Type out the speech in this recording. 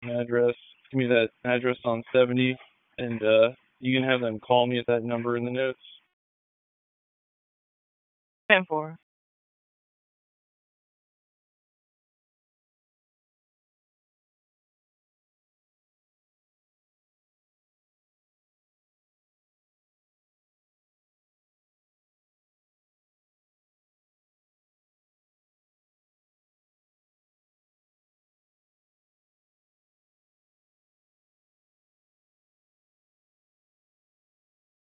address. Give me that address on 70, and you can have them call me at that number in the notes. 10-4.